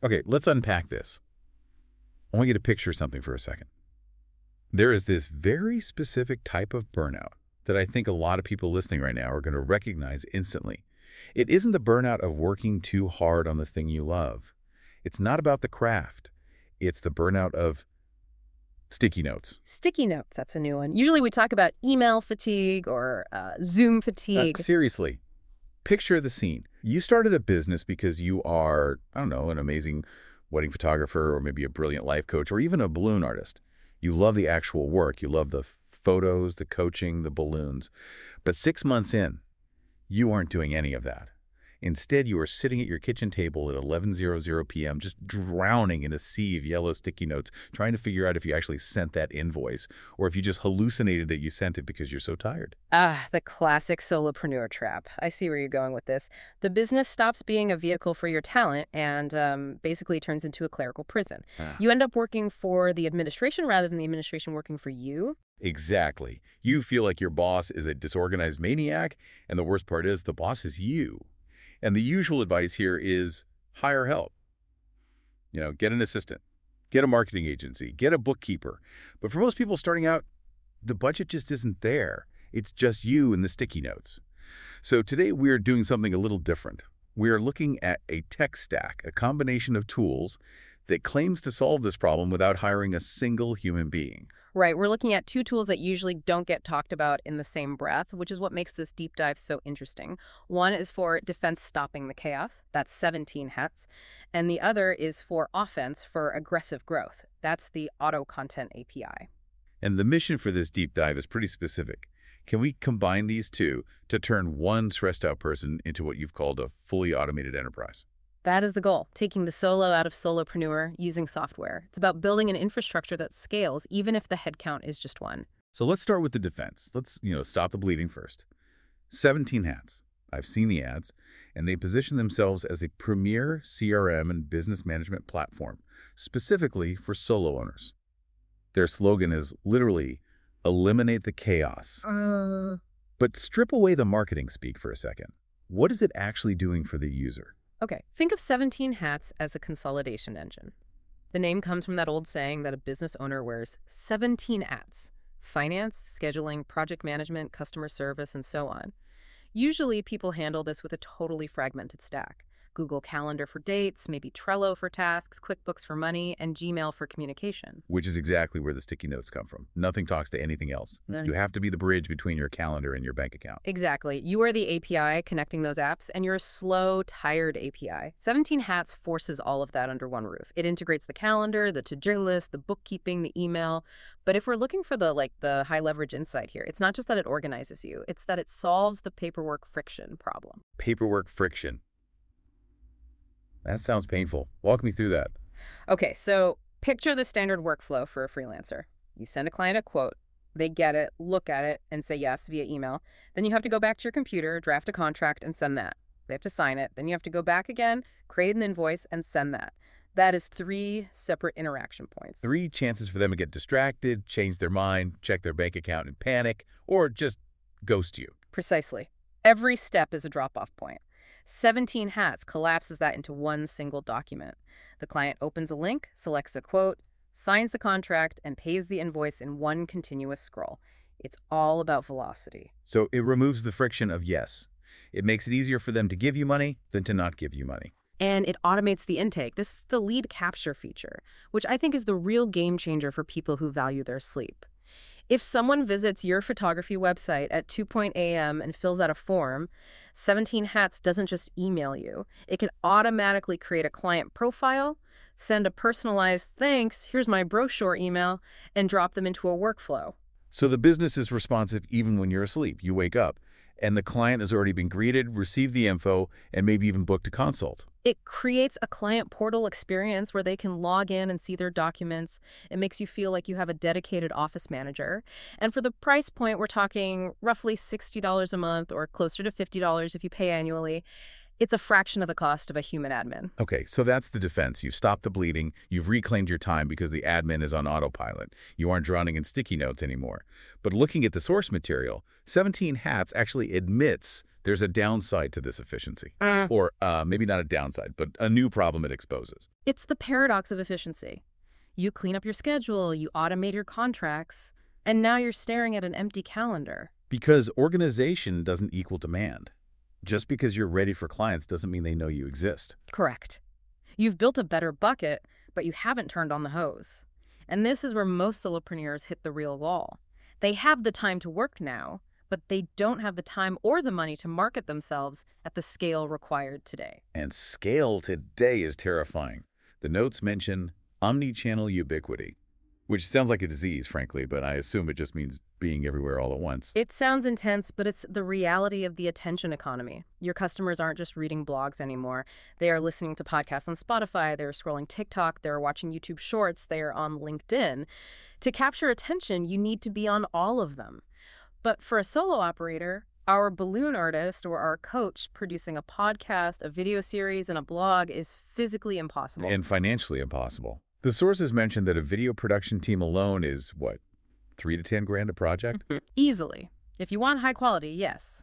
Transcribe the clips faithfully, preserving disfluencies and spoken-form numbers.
Okay, let's unpack this. I want you to picture something for a second. There is this very specific type of burnout that I think a lot of people listening right now are going to recognize instantly. It isn't the burnout of working too hard on the thing you love. It's not about the craft. It's the burnout of sticky notes. Sticky notes, that's a new one. Usually we talk about email fatigue or uh, Zoom Uh, fatigue. seriously, picture the scene. You started a business because you are, I don't know, an amazing wedding photographer or maybe a brilliant life coach or even a balloon artist. You love the actual work. You love the photos, the coaching, the balloons. But six months in, you aren't doing any of that. Instead, you are sitting at your kitchen table at eleven hundred p m just drowning in a sea of yellow sticky notes, trying to figure out if you actually sent that invoice or if you just hallucinated that you sent it because you're so tired. Ah, the classic solopreneur trap. I see where you're going with this. The business stops being a vehicle for your talent and um, basically turns into a clerical prison. Ah. You end up working for the administration rather than the administration working for you. Exactly. You feel like your boss is a disorganized maniac, and the worst part is the boss is you. And the usual advice here is hire help. You know, get an assistant, get a marketing agency, get a bookkeeper. But for most people starting out, the budget just isn't there. It's just you and the sticky notes. So today we're doing something a little different. We are looking at a tech stack, a combination of tools that claims to solve this problem without hiring a single human being. Right, we're looking at two tools that usually don't get talked about in the same breath, which is what makes this deep dive so interesting. One is for defense stopping the chaos, that's seventeen hats, and the other is for offense for aggressive growth, that's the Auto Content A P I. And the mission for this deep dive is pretty specific. Can we combine these two to turn one stressed out person into what you've called a fully automated enterprise? That is the goal, taking the solo out of solopreneur using software. It's about building an infrastructure that scales even if the headcount is just one. So let's start with the defense. Let's, you know, stop the bleeding first. seventeen hats. I've seen the ads, and they position themselves as a premier C R M and business management platform, specifically for solo owners. Their slogan is literally, eliminate the chaos. Uh... But strip away the marketing speak for a second. What is it actually doing for the user? Okay, think of seventeen hats as a consolidation engine. The name comes from that old saying that a business owner wears seventeen hats: finance, scheduling, project management, customer service, and so on. Usually people handle this with a totally fragmented stack. Google Calendar for dates, maybe Trello for tasks, QuickBooks for money, and Gmail for communication. Which is exactly where the sticky notes come from. Nothing talks to anything else. Mm. You have to be the bridge between your calendar and your bank account. Exactly. You are the A P I connecting those apps, and you're a slow, tired A P I. seventeen hats forces all of that under one roof. It integrates the calendar, the to-do list, the bookkeeping, the email. But if we're looking for the like the high leverage insight here, it's not just that it organizes you, it's that it solves the paperwork friction problem. Paperwork friction. That sounds painful. Walk me through that. Okay, so picture the standard workflow for a freelancer. You send a client a quote, they get it, look at it, and say yes via email. Then you have to go back to your computer, draft a contract, and send that. They have to sign it. Then you have to go back again, create an invoice, and send that. That is three separate interaction points. Three chances for them to get distracted, change their mind, check their bank account and panic, or just ghost you. Precisely. Every step is a drop-off point. seventeen hats collapses that into one single document. The client opens a link, selects a quote, signs the contract, and pays the invoice in one continuous scroll. It's all about velocity. So it removes the friction of yes. It makes it easier for them to give you money than to not give you money. And it automates the intake. This is the lead capture feature, which I think is the real game changer for people who value their sleep. If someone visits your photography website at two a m and fills out a form, seventeen hats doesn't just email you. It can automatically create a client profile, send a personalized thanks, here's my brochure email, and drop them into a workflow. So the business is responsive even when you're asleep. You wake up, and the client has already been greeted, received the info, and maybe even booked a consult. It creates a client portal experience where they can log in and see their documents. It makes you feel like you have a dedicated office manager. And for the price point, we're talking roughly sixty dollars a month or closer to fifty dollars if you pay annually. It's a fraction of the cost of a human admin. Okay, so that's the defense. You've stopped the bleeding. You've reclaimed your time because the admin is on autopilot. You aren't drowning in sticky notes anymore. But looking at the source material, seventeen hats actually admits There's a downside to this efficiency. Uh, Or uh, maybe not a downside, but a new problem it exposes. it's the paradox of efficiency. You clean up your schedule, you automate your contracts, and now you're staring at an empty calendar. Because organization doesn't equal demand. Just because you're ready for clients doesn't mean they know you exist. Correct. You've built a better bucket, but you haven't turned on the hose. And this is where most solopreneurs hit the real wall. They have the time to work now, but they don't have the time or the money to market themselves at the scale required today. And scale today is terrifying. The notes mention omni-channel ubiquity, which sounds like a disease, frankly, but I assume it just means being everywhere all at once. It sounds intense, but it's the reality of the attention economy. Your customers aren't just reading blogs anymore. They are listening to podcasts on Spotify, they're scrolling TikTok, they're watching YouTube Shorts, they're on LinkedIn. To capture attention, you need to be on all of them. But for a solo operator, our balloon artist or our coach producing a podcast, a video series, and a blog is physically impossible. And financially impossible. The sources mentioned that a video production team alone is, what, three to ten grand a project? Easily. If you want high quality, yes.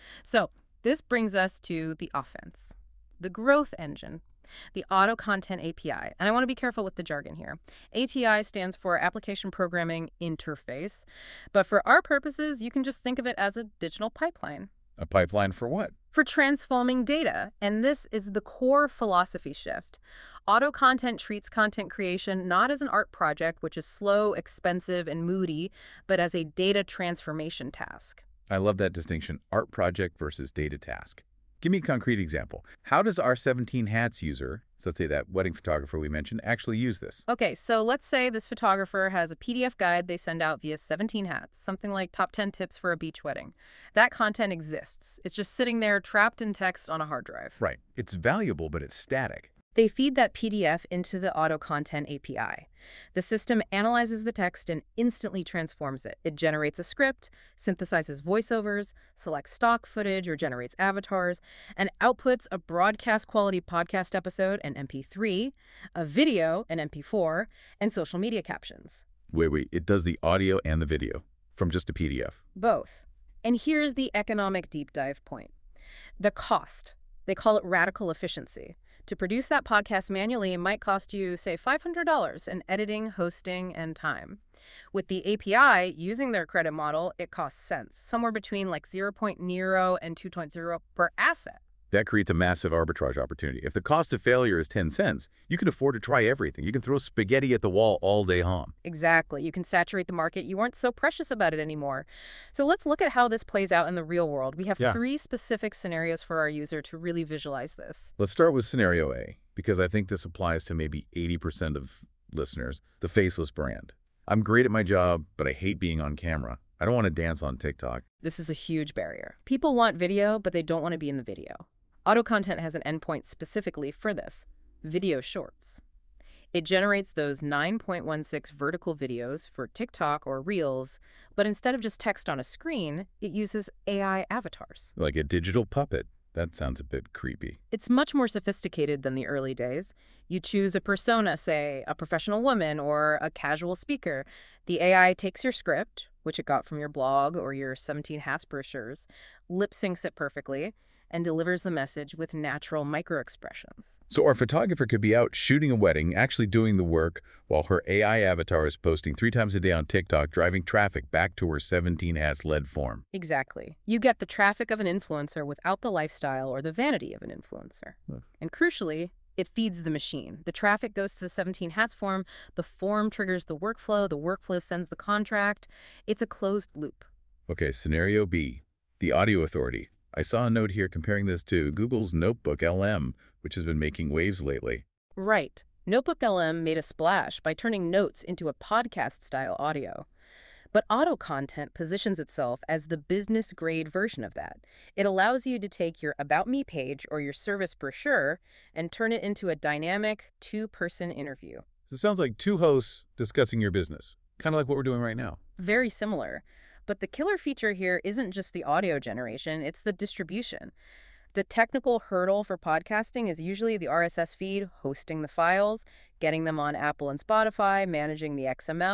So this brings us to the offense, the growth engine, the Auto Content A P I. And I want to be careful with the jargon here. A T I stands for Application Programming Interface. But for our purposes, you can just think of it as a digital pipeline. A pipeline for what? For transforming data. And this is the core philosophy shift. Auto Content treats content creation not as an art project, which is slow, expensive, and moody, but as a data transformation task. I love that distinction, art project versus data task. Give me a concrete example. How does our seventeen hats user, so let's say that wedding photographer we mentioned, actually use this? Okay, so let's say this photographer has a P D F guide they send out via seventeen hats, something like top ten tips for a beach wedding. That content exists. It's just sitting there trapped in text on a hard drive. Right. It's valuable, but it's static. They feed that P D F into the Auto Content A P I. The system analyzes the text and instantly transforms it. It generates a script, synthesizes voiceovers, selects stock footage or generates avatars, and outputs a broadcast-quality podcast episode, an M P three, a video, an M P four, and social media captions. Wait, wait. It does the audio and the video from just a P D F. Both. And here's the economic deep dive point. The cost. They call it radical efficiency. To produce that podcast manually might cost you, say, five hundred dollars in editing, hosting, and time. With the A P I, using their credit model, it costs cents, somewhere between like zero point zero and two point zero per asset. That creates a massive arbitrage opportunity. If the cost of failure is ten cents, you can afford to try everything. You can throw spaghetti at the wall all day long. Exactly. You can saturate the market. You aren't so precious about it anymore. So let's look at how this plays out in the real world. We have Yeah. three specific scenarios for our user to really visualize this. Let's start with scenario A, because I think this applies to maybe eighty percent of listeners, the faceless brand. I'm great at my job, but I hate being on camera. I don't want to dance on TikTok. This is a huge barrier. People want video, but they don't want to be in the video. Auto Content has an endpoint specifically for this, video shorts. It generates those nine point one six vertical videos for TikTok or Reels, but instead of just text on a screen, it uses A I avatars. Like a digital puppet. That sounds a bit creepy. It's much more sophisticated than the early days. You choose a persona, say, a professional woman or a casual speaker. The A I takes your script, which it got from your blog or your seventeen hats brochures, lip syncs it perfectly, and delivers the message with natural micro-expressions. So our photographer could be out shooting a wedding, actually doing the work, while her A I avatar is posting three times a day on TikTok, driving traffic back to her seventeen hats lead form. Exactly. You get the traffic of an influencer without the lifestyle or the vanity of an influencer. Huh. And crucially, it feeds the machine. The traffic goes to the seventeen hats form, the form triggers the workflow, the workflow sends the contract. It's a closed loop. Okay, scenario B, the audio authority. I saw a note here comparing this to Google's Notebook L M, which has been making waves lately. Right. Notebook L M made a splash by turning notes into a podcast-style audio. But Auto Content positions itself as the business-grade version of that. It allows you to take your About Me page or your service brochure and turn it into a dynamic two-person interview. So it sounds like two hosts discussing your business, kind of like what we're doing right now. Very similar. But the killer feature here isn't just the audio generation, it's the distribution. The technical hurdle for podcasting is usually the R S S feed, hosting the files, getting them on Apple and Spotify, managing the X M L.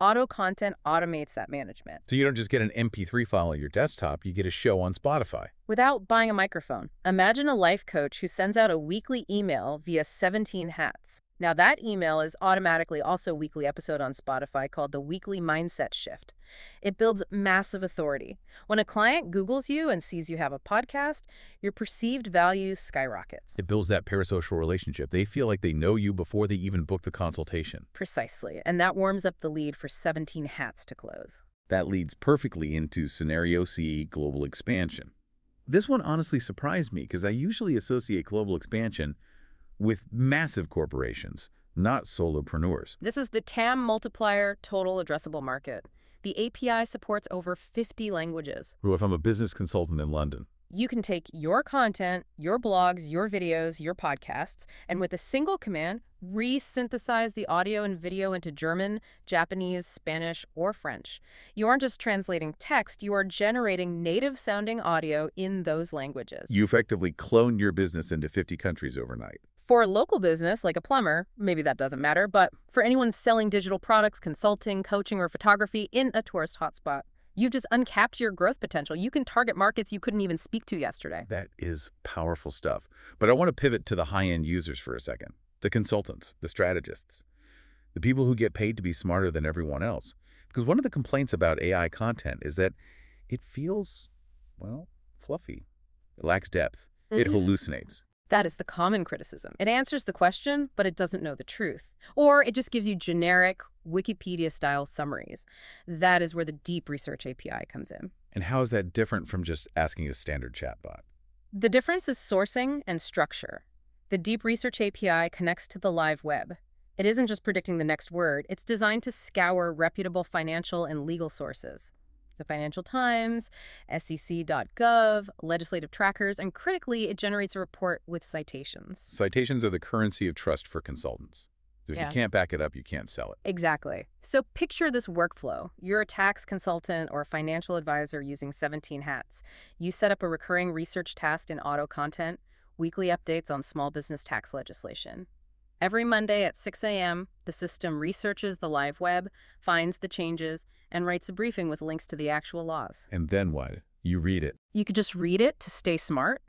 Auto Content automates that management. So you don't just get an M P three file on your desktop, you get a show on Spotify. Without buying a microphone, imagine a life coach who sends out a weekly email via seventeen Hats. Now that email is automatically also a weekly episode on Spotify called the Weekly Mindset Shift. It builds massive authority. When a client Googles you and sees you have a podcast, your perceived value skyrockets. It builds that parasocial relationship. They feel like they know you before they even book the consultation. Precisely. And that warms up the lead for seventeen Hats to close. That leads perfectly into Scenario C, global expansion. This one honestly surprised me because I usually associate global expansion with massive corporations, not solopreneurs. This is the T A M multiplier total addressable market. The A P I supports over fifty languages. Who, if I'm a business consultant in London, You can take your content, your blogs, your videos, your podcasts, and with a single command, re-synthesize the audio and video into German, Japanese, Spanish, or French. You aren't just translating text, you are generating native-sounding audio in those languages. you effectively clone your business into fifty countries overnight. For a local business, like a plumber, maybe that doesn't matter, but for anyone selling digital products, consulting, coaching, or photography in a tourist hotspot, you've just uncapped your growth potential. You can target markets you couldn't even speak to yesterday. That is powerful stuff. But I want to pivot to the high-end users for a second. The consultants, the strategists, the people who get paid to be smarter than everyone else. Because one of the complaints about A I content is that it feels, well, fluffy. It lacks depth. It hallucinates. That is the common criticism. It answers the question, but it doesn't know the truth. Or it just gives you generic Wikipedia-style summaries. That is where the deep research A P I comes in. And how is that different from just asking a standard chatbot? The difference is sourcing and structure. The deep research A P I connects to the live web. It isn't just predicting the next word. It's designed to scour reputable financial and legal sources. The Financial Times, S E C dot gov, legislative trackers, and critically, it generates a report with citations. Citations are the currency of trust for consultants. So if Yeah. you can't back it up, you can't sell it. Exactly. So picture this workflow. You're a tax consultant or a financial advisor using seventeen Hats. You set up a recurring research task in Auto Content, weekly updates on small business tax legislation. Every Monday at six A M, the system researches the live web, finds the changes, and writes a briefing with links to the actual laws. And then what? You read it. You could just read it to stay smart,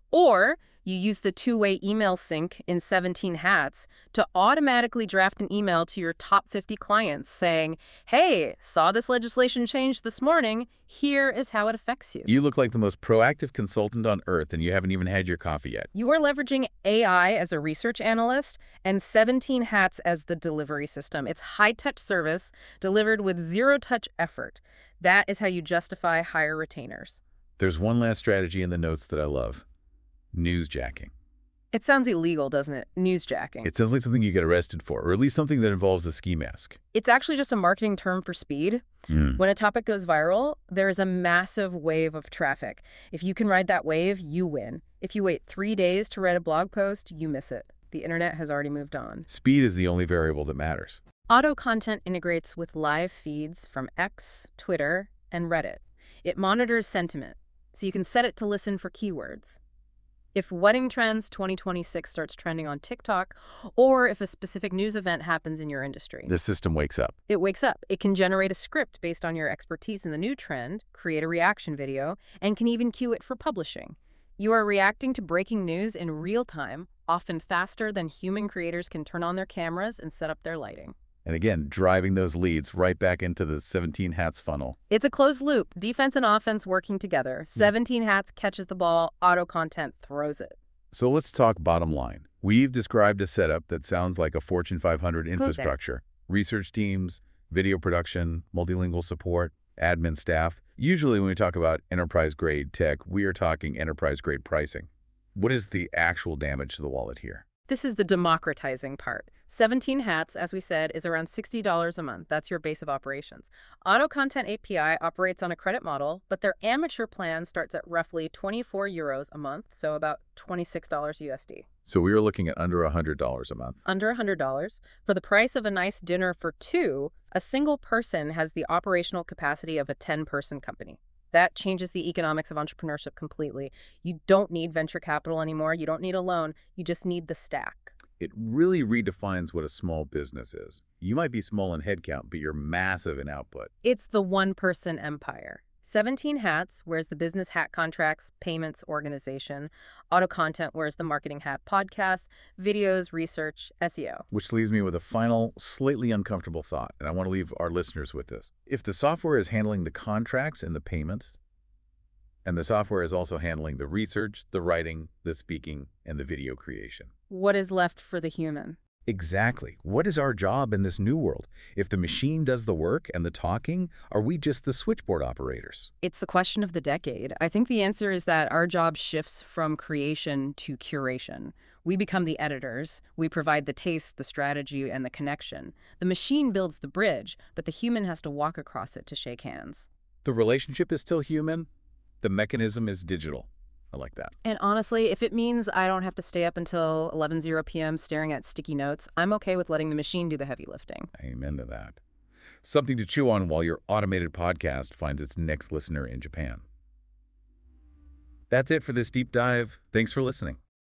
or you use the two-way email sync in seventeen Hats to automatically draft an email to your top fifty clients saying, hey, saw this legislation change this morning. Here is how it affects you. You look like the most proactive consultant on earth, and you haven't even had your coffee yet. You are leveraging A I as a research analyst and seventeen Hats as the delivery system. It's high-touch service delivered with zero-touch effort. That is how you justify higher retainers. There's one last strategy in the notes that I love. Newsjacking. It sounds illegal, doesn't it? Newsjacking. It sounds like something you get arrested for, or at least something that involves a ski mask. It's actually just a marketing term for speed. Mm. When a topic goes viral, there is a massive wave of traffic. If you can ride that wave, you win. If you wait three days to write a blog post, you miss it. The internet has already moved on. Speed is the only variable that matters. Auto Content integrates with live feeds from X, Twitter, and Reddit. It monitors sentiment, so you can set it to listen for keywords. If Wedding Trends twenty twenty-six starts trending on TikTok, or if a specific news event happens in your industry, The system wakes up. it wakes up. It can generate a script based on your expertise in the new trend, create a reaction video, and can even cue it for publishing. You are reacting to breaking news in real time, often faster than human creators can turn on their cameras and set up their lighting. And again, driving those leads right back into the seventeen Hats funnel. It's a closed loop, defense and offense working together. seventeen Hats catches the ball, Auto Content throws it. So let's talk bottom line. We've described a setup that sounds like a Fortune five hundred there. infrastructure. Research teams, video production, multilingual support, admin staff. Usually when we talk about enterprise-grade tech, we are talking enterprise-grade pricing. What is the actual damage to the wallet here? This is the democratizing part. seventeen Hats, as we said, is around sixty dollars a month. That's your base of operations. Auto Content A P I operates on a credit model, but their amateur plan starts at roughly twenty-four euros a month, so about twenty-six dollars U S D. So we are looking at under one hundred dollars a month. Under one hundred dollars. For the price of a nice dinner for two, a single person has the operational capacity of a ten-person company. That changes the economics of entrepreneurship completely. You don't need venture capital anymore. You don't need a loan. You just need the stack. It really redefines what a small business is. You might be small in headcount, but you're massive in output. It's the one-person empire. seventeen hats wears the business hat contracts, payments, organization. Auto Content wears the marketing hat, podcasts, videos, research, S E O. Which leaves me with a final, slightly uncomfortable thought, and I want to leave our listeners with this. If the software is handling the contracts and the payments, and the software is also handling the research, the writing, the speaking, and the video creation. What is left for the human? Exactly. What is our job in this new world? If the machine does the work and the talking, are we just the switchboard operators? It's the question of the decade. I think the answer is that our job shifts from creation to curation. We become the editors. We provide the taste, the strategy, and the connection. The machine builds the bridge, but the human has to walk across it to shake hands. The relationship is still human. The mechanism is digital. I like that. And honestly, if it means I don't have to stay up until eleven p m staring at sticky notes, I'm okay with letting the machine do the heavy lifting. Amen to that. Something to chew on while your automated podcast finds its next listener in Japan. That's it for this deep dive. Thanks for listening.